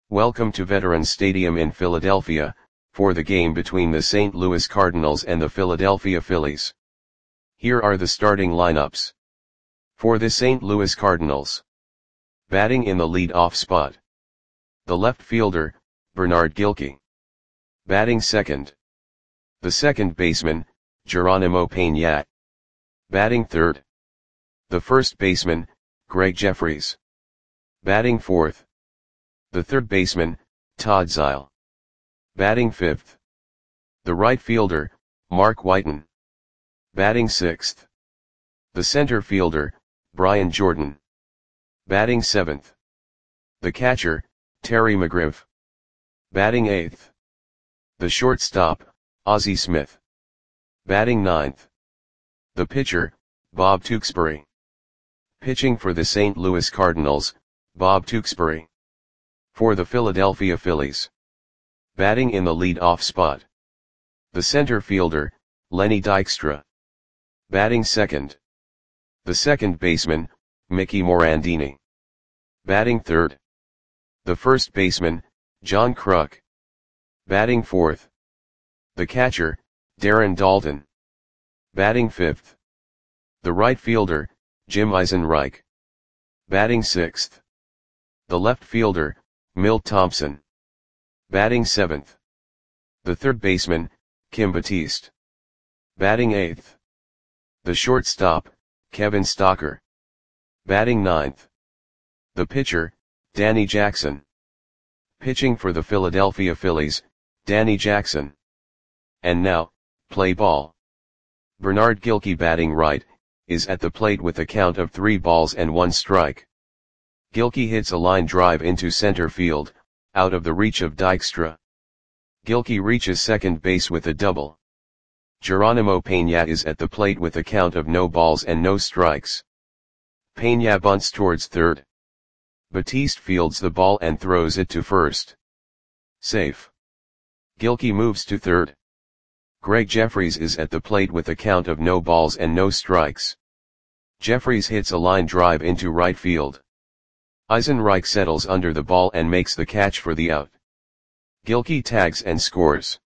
Welcome to Veterans Stadium in Philadelphia, for the game between the St. Louis Cardinals and the Philadelphia Phillies. Here are the starting lineups. For the St. Louis Cardinals. Batting in the lead-off spot. The left fielder, Bernard Gilkey. Batting second. The second baseman, Geronimo Peña. Batting third. The first baseman, Gregg Jefferies. Batting fourth. The third baseman, Todd Zeile. Batting fifth. The right fielder, Mark Whiten. Batting sixth. The center fielder, Brian Jordan. Batting seventh. The catcher, Terry McGriff. Batting eighth. The shortstop, Ozzie Smith. Batting ninth. The pitcher, Bob Tewksbury. Pitching for the St. Louis Cardinals, Bob Tewksbury. For the Philadelphia Phillies. Batting in the lead-off spot. The center fielder, Lenny Dykstra. Batting second. The second baseman, Mickey Morandini. Batting third. The first baseman, John Kruk. Batting fourth. The catcher, Darren Daulton. Batting fifth. The right fielder, Jim Eisenreich. Batting sixth. The left fielder, Milt Thompson. Batting seventh. The third baseman, Kim Batiste. Batting eighth. The shortstop, Kevin Stocker. Batting ninth. The pitcher, Danny Jackson. Pitching for the Philadelphia Phillies, Danny Jackson. And now, play ball. Bernard Gilkey batting right, is at the plate with a count of 3 balls and 1 strike. Gilkey hits a line drive into center field, out of the reach of Dykstra. Gilkey reaches second base with a double. Geronimo Peña is at the plate with a count of no balls and no strikes. Peña bunts towards third. Batiste fields the ball and throws it to first. Safe. Gilkey moves to third. Gregg Jefferies is at the plate with a count of no balls and no strikes. Jefferies hits a line drive into right field. Eisenreich settles under the ball and makes the catch for the out. Gilkey tags and scores.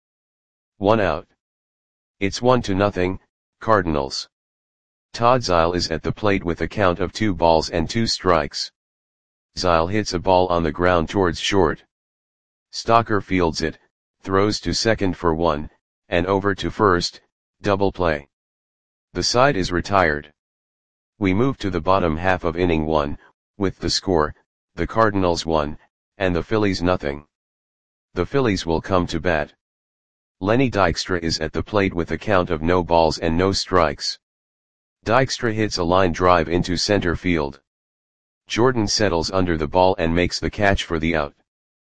1 out. It's 1-0, Cardinals. Todd Zeile is at the plate with a count of 2 balls and 2 strikes. Zeile hits a ball on the ground towards short. Stocker fields it, throws to second for 1, and over to first, double play. The side is retired. We move to the bottom half of inning 1, with the score, the Cardinals 1, and the Phillies 0. The Phillies will come to bat. Lenny Dykstra is at the plate with a count of no balls and no strikes. Dykstra hits a line drive into center field. Jordan settles under the ball and makes the catch for the out.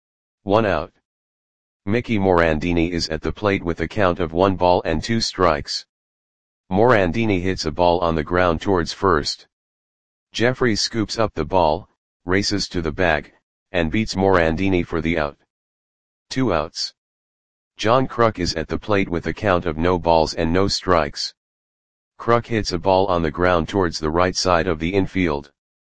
1 out. Mickey Morandini is at the plate with a count of 1 ball and 2 strikes. Morandini hits a ball on the ground towards first. Jefferies scoops up the ball, races to the bag, and beats Morandini for the out. 2 outs. John Kruk is at the plate with a count of no balls and no strikes. Kruk hits a ball on the ground towards the right side of the infield.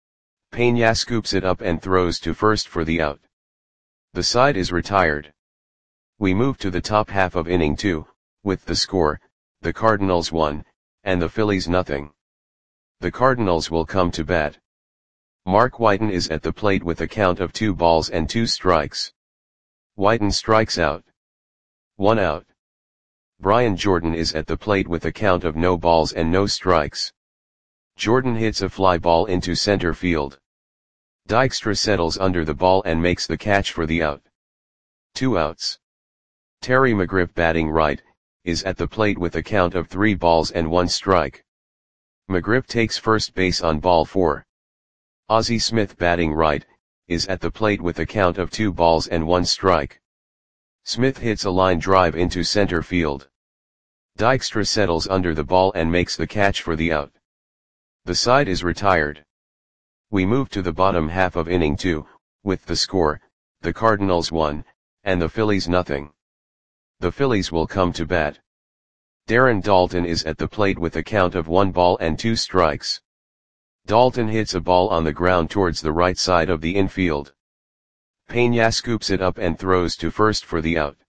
Peña scoops it up and throws to first for the out. The side is retired. We move to the top half of inning 2, with the score, the Cardinals 1, and the Phillies 0. The Cardinals will come to bat. Mark Whiten is at the plate with a count of 2 balls and 2 strikes. Whiten strikes out. 1 out. Brian Jordan is at the plate with a count of no balls and no strikes. Jordan hits a fly ball into center field. Dykstra settles under the ball and makes the catch for the out. 2 outs. Terry McGriff batting right, is at the plate with a count of 3 balls and 1 strike. McGriff takes first base on ball 4. Ozzie Smith batting right, is at the plate with a count of 2 balls and 1 strike. Smith hits a line drive into center field. Dykstra settles under the ball and makes the catch for the out. The side is retired. We move to the bottom half of inning 2, with the score, the Cardinals 1, and the Phillies 0. The Phillies will come to bat. Darren Daulton is at the plate with a count of 1 ball and 2 strikes. Daulton hits a ball on the ground towards the right side of the infield. Peña scoops it up and throws to first for the out.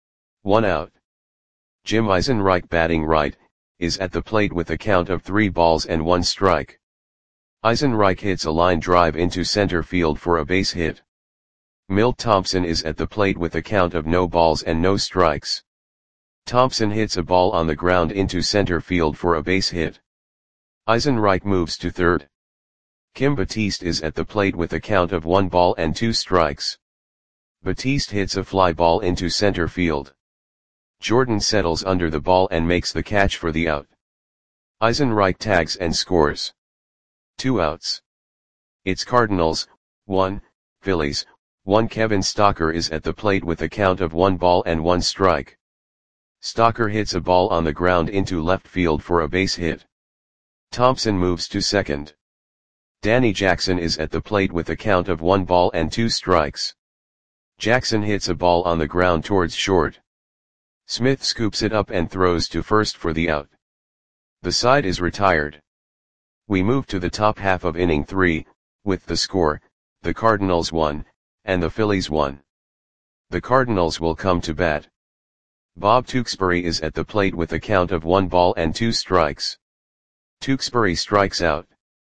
1 out. Jim Eisenreich batting right, is at the plate with a count of 3 balls and 1 strike. Eisenreich hits a line drive into center field for a base hit. Milt Thompson is at the plate with a count of no balls and no strikes. Thompson hits a ball on the ground into center field for a base hit. Eisenreich moves to third. Kim Batiste is at the plate with a count of 1 ball and 2 strikes. Batiste hits a fly ball into center field. Jordan settles under the ball and makes the catch for the out. Eisenreich tags and scores. 2 outs. It's Cardinals, 1, Phillies, 1. Kevin Stocker is at the plate with a count of 1 ball and 1 strike. Stocker hits a ball on the ground into left field for a base hit. Thompson moves to second. Danny Jackson is at the plate with a count of 1 ball and 2 strikes. Jackson hits a ball on the ground towards short. Smith scoops it up and throws to first for the out. The side is retired. We move to the top half of inning 3, with the score, the Cardinals 1, and the Phillies 1. The Cardinals will come to bat. Bob Tewksbury is at the plate with a count of 1 ball and 2 strikes. Tewksbury strikes out.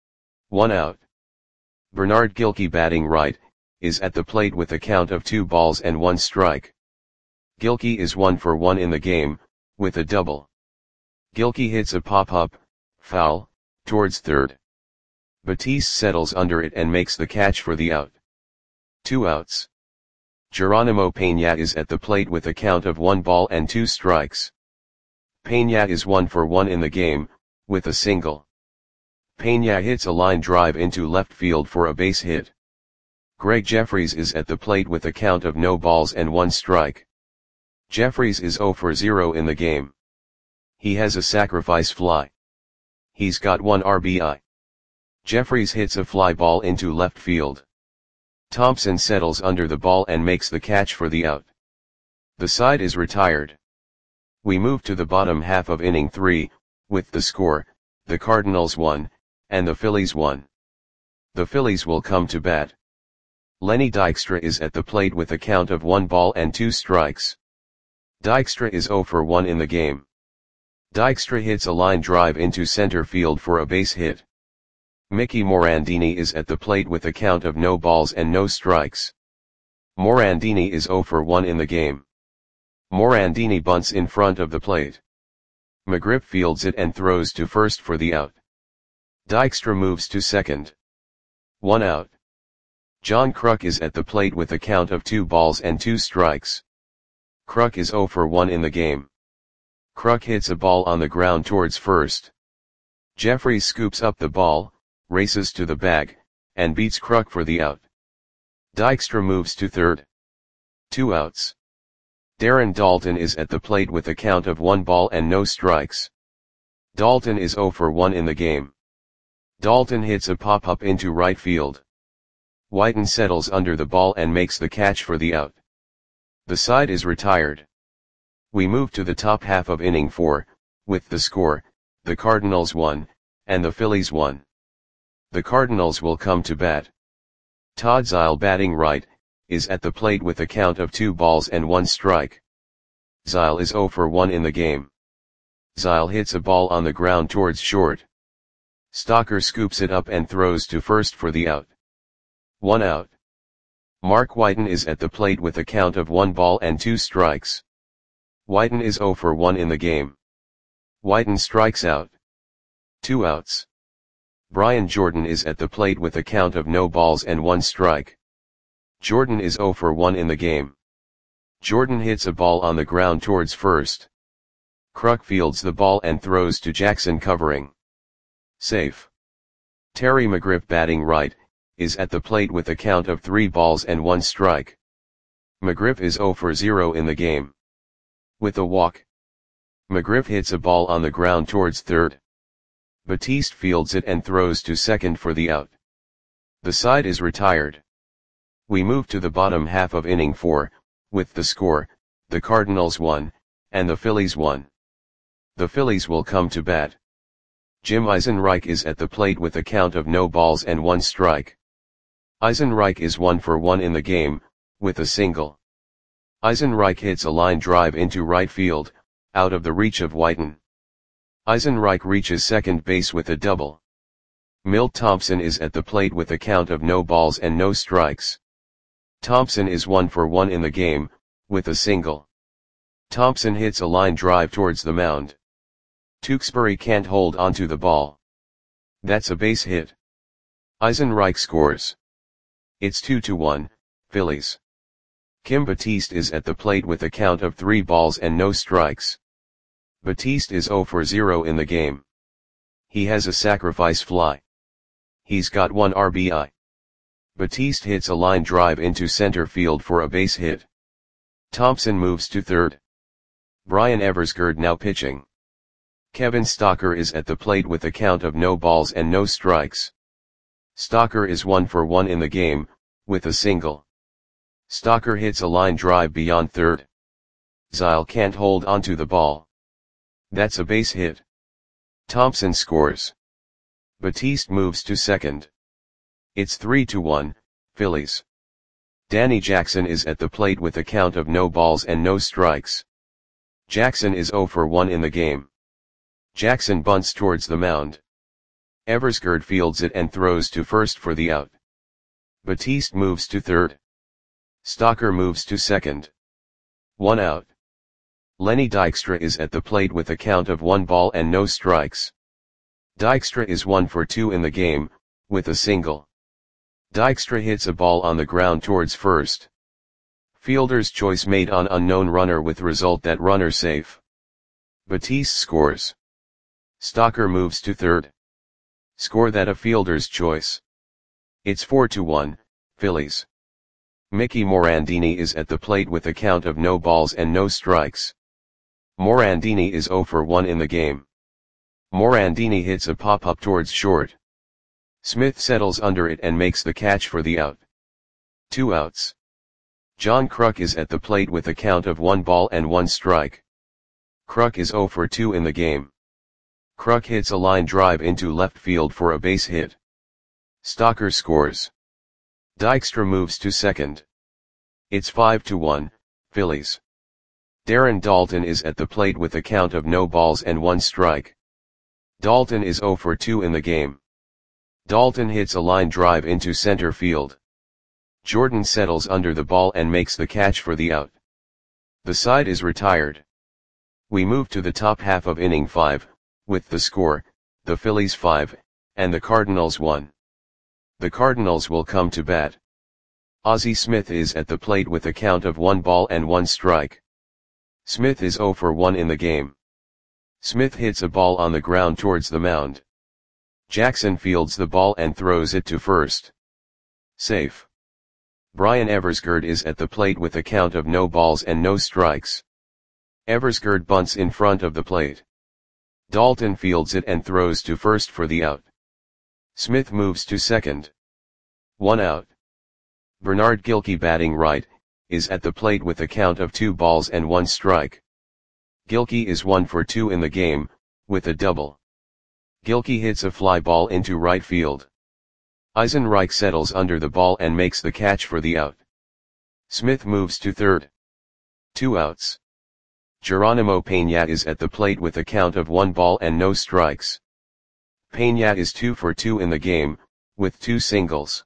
1 out. Bernard Gilkey batting right, is at the plate with a count of 2 balls and 1 strike. Gilkey is 1 for 1 in the game, with a double. Gilkey hits a pop-up, foul, towards third. Batiste settles under it and makes the catch for the out. 2 outs. Geronimo Peña is at the plate with a count of 1 ball and 2 strikes. Peña is 1 for 1 in the game, with a single. Peña hits a line drive into left field for a base hit. Greg Jeffries is at the plate with a count of no balls and 1 strike. Jeffries is 0 for 0 in the game. He has a sacrifice fly. He's got 1 RBI. Jeffries hits a fly ball into left field. Thompson settles under the ball and makes the catch for the out. The side is retired. We move to the bottom half of inning 3, with the score, the Cardinals 1, and the Phillies 1. The Phillies will come to bat. Lenny Dykstra is at the plate with a count of 1 ball and 2 strikes. Dykstra is 0 for 1 in the game. Dykstra hits a line drive into center field for a base hit. Mickey Morandini is at the plate with a count of no balls and no strikes. Morandini is 0 for 1 in the game. Morandini bunts in front of the plate. McGriff fields it and throws to first for the out. Dykstra moves to second. 1 out. John Kruk is at the plate with a count of 2 balls and 2 strikes. Kruk is 0 for 1 in the game. Kruk hits a ball on the ground towards first. Jeffries scoops up the ball, races to the bag, and beats Kruk for the out. Dykstra moves to third. 2 outs. Darren Daulton is at the plate with a count of 1 ball and no strikes. Daulton is 0 for 1 in the game. Daulton hits a pop-up into right field. Whiten settles under the ball and makes the catch for the out. The side is retired. We move to the top half of inning 4, with the score, the Cardinals 1, and the Phillies 1. The Cardinals will come to bat. Todd Zeile batting right, is at the plate with a count of 2 balls and 1 strike. Zeile is 0 for 1 in the game. Zeile hits a ball on the ground towards short. Stocker scoops it up and throws to first for the out. 1 out. Mark Whiten is at the plate with a count of 1 ball and 2 strikes. Whiten is 0 for 1 in the game. Whiten strikes out. 2 outs. Brian Jordan is at the plate with a count of no balls and 1 strike. Jordan is 0 for 1 in the game. Jordan hits a ball on the ground towards first. Kruk fields the ball and throws to Jackson covering. Safe. Terry McGriff batting right, is at the plate with a count of 3 balls and 1 strike. McGriff is 0 for 0 in the game. With a walk. McGriff hits a ball on the ground towards third. Batiste fields it and throws to second for the out. The side is retired. We move to the bottom half of inning 4, with the score, the Cardinals 1, and the Phillies 1. The Phillies will come to bat. Jim Eisenreich is at the plate with a count of no balls and 1 strike. Eisenreich is 1 for 1 in the game, with a single. Eisenreich hits a line drive into right field, out of the reach of Whiten. Eisenreich reaches second base with a double. Milt Thompson is at the plate with a count of no balls and no strikes. Thompson is 1 for 1 in the game, with a single. Thompson hits a line drive towards the mound. Tewksbury can't hold onto the ball. That's a base hit. Eisenreich scores. It's 2-1, Phillies. Kim Batiste is at the plate with a count of 3 balls and no strikes. Batiste is 0 for 0 in the game. He has a sacrifice fly. He's got 1 RBI. Batiste hits a line drive into center field for a base hit. Thompson moves to third. Brian Eversgerd now pitching. Kevin Stocker is at the plate with a count of no balls and no strikes. Stocker is 1 for 1 in the game, with a single. Stocker hits a line drive beyond third. Zile can't hold onto the ball. That's a base hit. Thompson scores. Batiste moves to second. It's 3-1, Phillies. Danny Jackson is at the plate with a count of no balls and no strikes. Jackson is 0 for 1 in the game. Jackson bunts towards the mound. Eversgerd fields it and throws to first for the out. Batiste moves to third. Stocker moves to second. 1 out. Lenny Dykstra is at the plate with a count of 1 ball and no strikes. Dykstra is 1 for 2 in the game, with a single. Dykstra hits a ball on the ground towards first. Fielder's choice made on unknown runner with result that runner safe. Batiste scores. Stocker moves to third. Score that a fielder's choice. It's 4-1, Phillies. Mickey Morandini is at the plate with a count of no balls and no strikes. Morandini is 0 for 1 in the game. Morandini hits a pop-up towards short. Smith settles under it and makes the catch for the out. 2 outs. John Kruk is at the plate with a count of 1 ball and 1 strike. Kruk is 0 for 2 in the game. Kruk hits a line drive into left field for a base hit. Stocker scores. Dykstra moves to second. It's 5-1, Phillies. Darren Daulton is at the plate with a count of no balls and 1 strike. Daulton is 0 for 2 in the game. Daulton hits a line drive into center field. Jordan settles under the ball and makes the catch for the out. The side is retired. We move to the top half of inning 5, with the score, the Phillies 5, and the Cardinals 1. The Cardinals will come to bat. Ozzie Smith is at the plate with a count of 1 ball and 1 strike. Smith is 0 for 1 in the game. Smith hits a ball on the ground towards the mound. Jackson fields the ball and throws it to first. Safe. Brian Eversgerd is at the plate with a count of no balls and no strikes. Eversgerd bunts in front of the plate. Daulton fields it and throws to first for the out. Smith moves to second. 1 out. Bernard Gilkey batting right, is at the plate with a count of 2 balls and 1 strike. Gilkey is 1 for 2 in the game, with a double. Gilkey hits a fly ball into right field. Eisenreich settles under the ball and makes the catch for the out. Smith moves to third. 2 outs. Geronimo Peña is at the plate with a count of 1 ball and no strikes. Peña is 2 for 2 in the game, with 2 singles.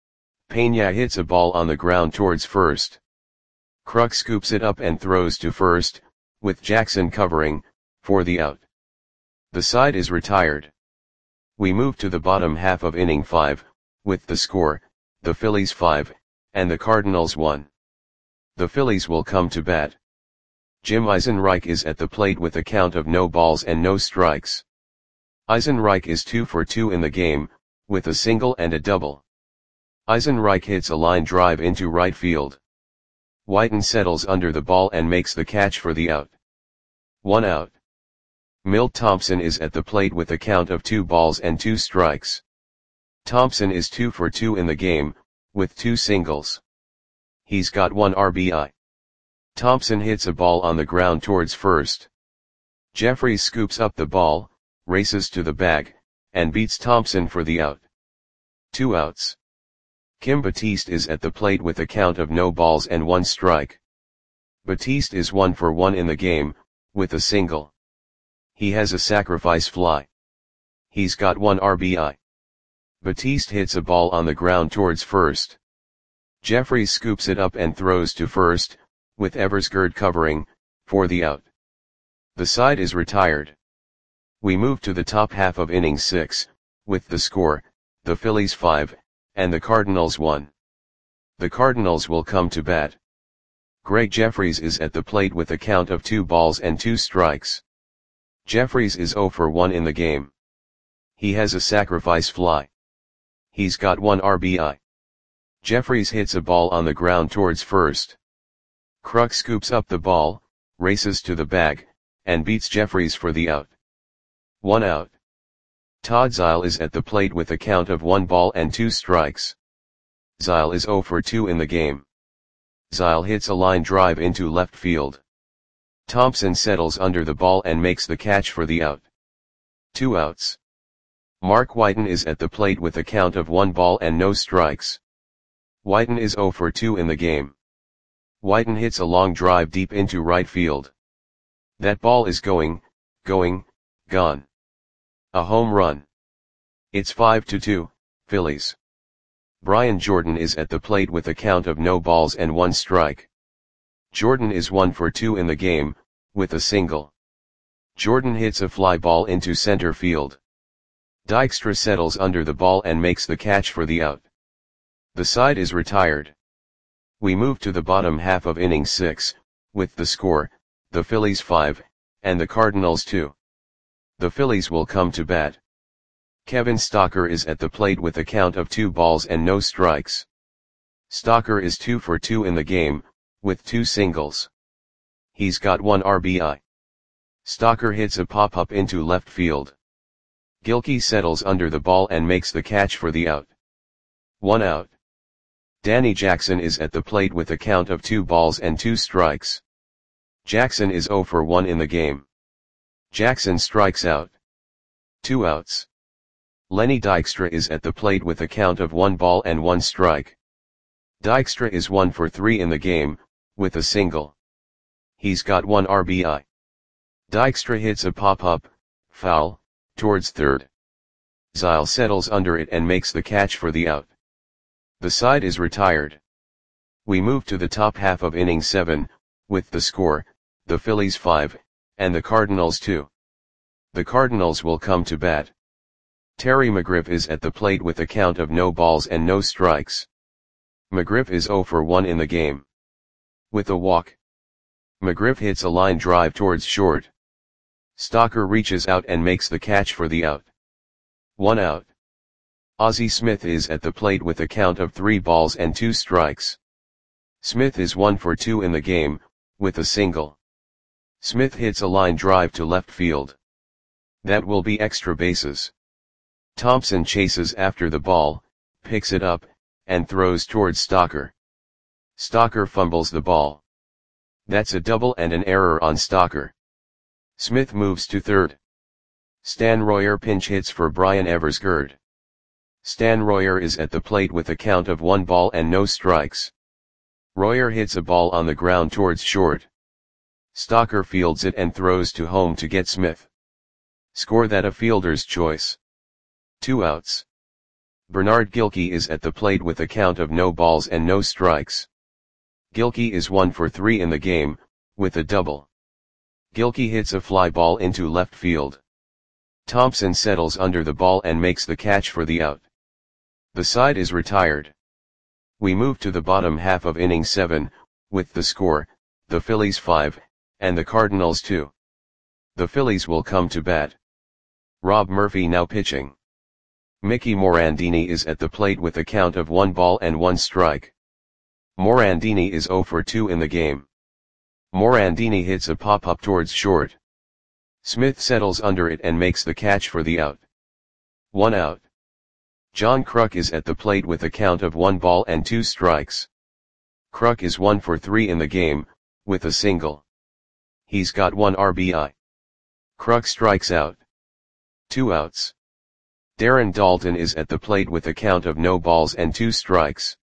Peña hits a ball on the ground towards first. Kruk scoops it up and throws to first, with Jackson covering, for the out. The side is retired. We move to the bottom half of inning 5, with the score, the Phillies 5, and the Cardinals 1. The Phillies will come to bat. Jim Eisenreich is at the plate with a count of no balls and no strikes. Eisenreich is 2 for 2 in the game, with a single and a double. Eisenreich hits a line drive into right field. Whiten settles under the ball and makes the catch for the out. 1 out. Milt Thompson is at the plate with a count of 2 balls and 2 strikes. Thompson is 2 for 2 in the game, with 2 singles. He's got 1 RBI. Thompson hits a ball on the ground towards first. Jeffries scoops up the ball, races to the bag, and beats Thompson for the out. 2 outs. Kim Batiste is at the plate with a count of no balls and 1 strike. Batiste is 1 for 1 in the game, with a single. He has a sacrifice fly. He's got 1 RBI. Batiste hits a ball on the ground towards first. Jeffries scoops it up and throws to first, with Eversgerd covering, for the out. The side is retired. We move to the top half of inning 6, with the score, the Phillies 5, and the Cardinals 1. The Cardinals will come to bat. Greg Jeffries is at the plate with a count of 2 balls and 2 strikes. Jeffries is 0 for 1 in the game. He has a sacrifice fly. He's got 1 RBI. Jeffries hits a ball on the ground towards first. Kruk scoops up the ball, races to the bag, and beats Jeffries for the out. 1 out. Todd Zeile is at the plate with a count of 1 ball and 2 strikes. Zeile is 0 for 2 in the game. Zeile hits a line drive into left field. Thompson settles under the ball and makes the catch for the out. 2 outs. Mark Whiten is at the plate with a count of 1 ball and no strikes. Whiten is 0 for 2 in the game. Whiten hits a long drive deep into right field. That ball is gone. A home run. It's 5-2, Phillies. Brian Jordan is at the plate with a count of no balls and 1 strike. Jordan is 1 for 2 in the game, with a single. Jordan hits a fly ball into center field. Dykstra settles under the ball and makes the catch for the out. The side is retired. We move to the bottom half of inning 6, with the score, the Phillies 5, and the Cardinals 2. The Phillies will come to bat. Kevin Stocker is at the plate with a count of 2 balls and no strikes. Stocker is 2 for 2 in the game, with 2 singles. He's got 1 RBI. Stocker hits a pop-up into left field. Gilkey settles under the ball and makes the catch for the out. 1 out. Danny Jackson is at the plate with a count of 2 balls and 2 strikes. Jackson is 0 for 1 in the game. Jackson strikes out. 2 outs. Lenny Dykstra is at the plate with a count of 1 ball and 1 strike. Dykstra is 1 for 3 in the game, with a single. He's got 1 RBI. Dykstra hits a pop-up, foul, towards third. Zeile settles under it and makes the catch for the out. The side is retired. We move to the top half of inning 7, with the score, the Phillies 5, and the Cardinals 2. The Cardinals will come to bat. Terry McGriff is at the plate with a count of no balls and no strikes. McGriff is 0 for 1 in the game. With a walk. McGriff hits a line drive towards short. Stocker reaches out and makes the catch for the out. 1 out. Ozzie Smith is at the plate with a count of 3 balls and 2 strikes. Smith is 1 for 2 in the game, with a single. Smith hits a line drive to left field. That will be extra bases. Thompson chases after the ball, picks it up, and throws towards Stocker. Stocker fumbles the ball. That's a double and an error on Stocker. Smith moves to third. Stan Royer pinch hits for Brian Eversgerd. Stan Royer is at the plate with a count of 1 ball and no strikes. Royer hits a ball on the ground towards short. Stocker fields it and throws to home to get Smith. Score that a fielder's choice. 2 outs. Bernard Gilkey is at the plate with a count of no balls and no strikes. Gilkey is 1 for 3 in the game, with a double. Gilkey hits a fly ball into left field. Thompson settles under the ball and makes the catch for the out. The side is retired. We move to the bottom half of inning 7, with the score, the Phillies 5, and the Cardinals 2. The Phillies will come to bat. Rob Murphy now pitching. Mickey Morandini is at the plate with a count of 1 ball and 1 strike. Morandini is 0 for 2 in the game. Morandini hits a pop-up towards short. Smith settles under it and makes the catch for the out. 1 out. John Kruk is at the plate with a count of 1 ball and 2 strikes. Kruk is 1 for 3 in the game, with a single. He's got 1 RBI. Kruk strikes out. 2 outs. Darren Daulton is at the plate with a count of no balls and 2 strikes.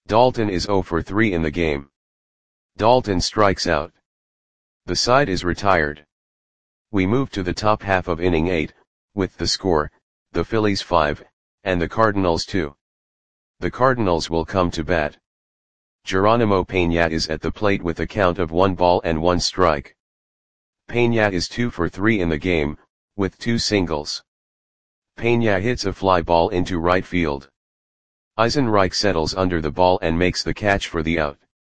Dalton is 0 for 3 in the game. Dalton strikes out. The side is retired. We move to the top half of inning 8, with the score, the Phillies 5, and the Cardinals 2. The Cardinals will come to bat. Geronimo Peña is at the plate with a count of 1 ball and 1 strike. Peña is 2 for 3 in the game, with 2 singles. Peña hits a fly ball into right field. Eisenreich settles under the ball and makes the catch for the out.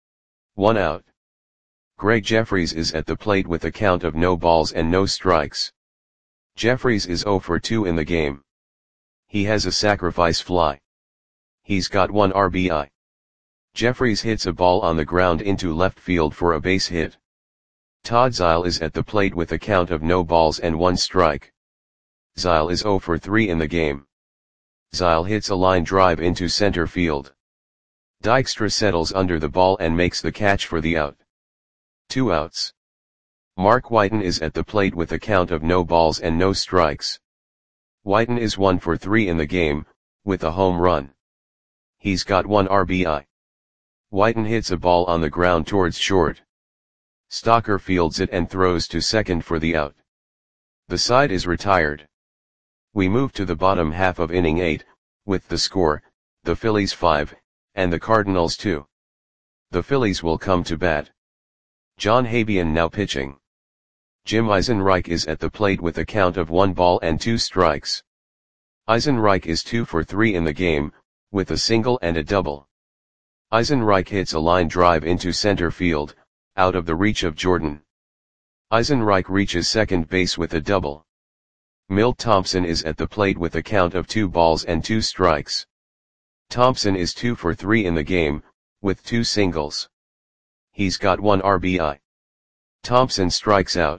1 out. Greg Jeffries is at the plate with a count of no balls and no strikes. Jeffries is 0 for 2 in the game. He has a sacrifice fly. He's got 1 RBI. Jeffries hits a ball on the ground into left field for a base hit. Todd Zeile is at the plate with a count of no balls and 1 strike. Zeile is 0 for 3 in the game. Zeile hits a line drive into center field. Dykstra settles under the ball and makes the catch for the out. 2 outs. Mark Whiten is at the plate with a count of no balls and no strikes. Whiten is 1 for 3 in the game, with a home run. He's got 1 RBI. Whiten hits a ball on the ground towards short. Stocker fields it and throws to second for the out. The side is retired. We move to the bottom half of inning 8, with the score, the Phillies 5, and the Cardinals 2. The Phillies will come to bat. John Habian now pitching. Jim Eisenreich is at the plate with a count of 1 ball and 2 strikes. Eisenreich is 2 for 3 in the game, with a single and a double. Eisenreich hits a line drive into center field, out of the reach of Jordan. Eisenreich reaches second base with a double. Milt Thompson is at the plate with a count of 2 balls and 2 strikes. Thompson is 2 for 3 in the game, with 2 singles. He's got 1 RBI. Thompson strikes out.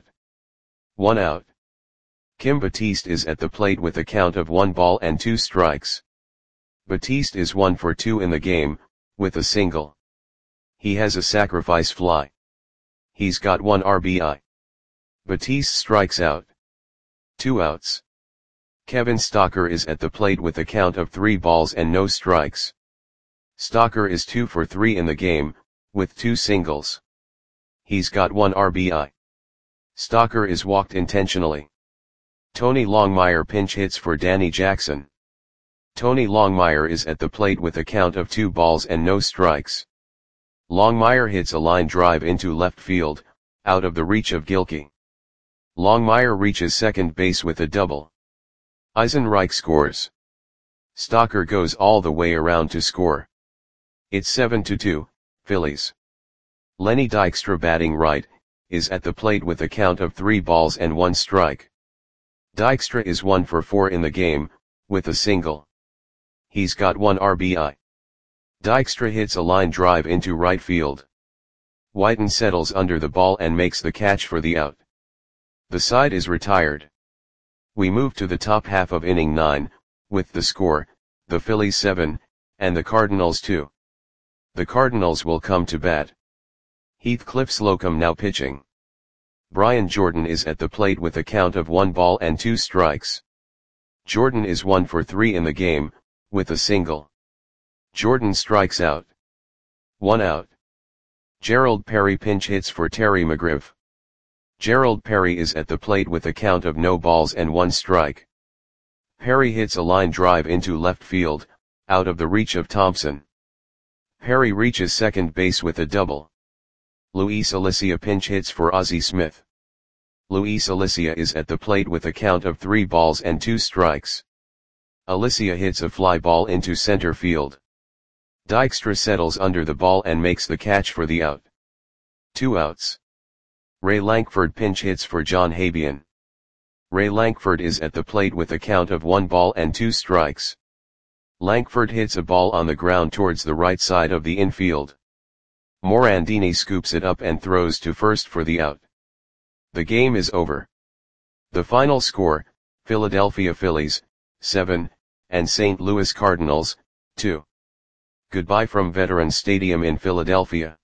1 out. Kim Batiste is at the plate with a count of 1 ball and 2 strikes. Batiste is 1 for 2 in the game, with a single. He has a sacrifice fly. He's got 1 RBI. Batiste strikes out. 2 outs. Kevin Stocker is at the plate with a count of 3 balls and no strikes. Stocker is 2 for 3 in the game, with 2 singles. He's got 1 RBI. Stocker is walked intentionally. Tony Longmire pinch hits for Danny Jackson. Tony Longmire is at the plate with a count of 2 balls and no strikes. Longmire hits a line drive into left field, out of the reach of Gilkey. Longmire reaches second base with a double. Eisenreich scores. Stocker goes all the way around to score. It's 7-2, Phillies. Lenny Dykstra batting right, is at the plate with a count of 3 balls and 1 strike. Dykstra is 1 for 4 in the game, with a single. He's got 1 RBI. Dykstra hits a line drive into right field. Whiten settles under the ball and makes the catch for the out. The side is retired. We move to the top half of inning 9, with the score, the Phillies 7, and the Cardinals 2. The Cardinals will come to bat. Heathcliff Slocum now pitching. Brian Jordan is at the plate with a count of 1 ball and 2 strikes. Jordan is 1 for 3 in the game, with a single. Jordan strikes out. 1 out. Gerald Perry pinch hits for Terry McGriff. Gerald Perry is at the plate with a count of no balls and 1 strike. Perry hits a line drive into left field, out of the reach of Thompson. Perry reaches second base with a double. Luis Alicia pinch hits for Ozzie Smith. Luis Alicia is at the plate with a count of 3 balls and 2 strikes. Alicia hits a fly ball into center field. Dykstra settles under the ball and makes the catch for the out. 2 outs. Ray Lankford pinch hits for John Habian. Ray Lankford is at the plate with a count of 1 ball and 2 strikes. Lankford hits a ball on the ground towards the right side of the infield. Morandini scoops it up and throws to first for the out. The game is over. The final score, Philadelphia Phillies, 7, and St. Louis Cardinals, 2. Goodbye from Veterans Stadium in Philadelphia.